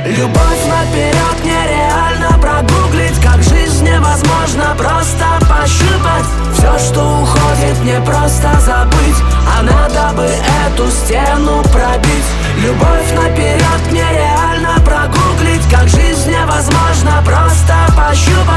Любовь наперед нереально прогуглить, как жизнь невозможно просто пощупать. Все, что уходит, не просто забыть, а надо бы эту стену пробить. Любовь наперед нереально прогуглить, как жизнь невозможно просто пощупать.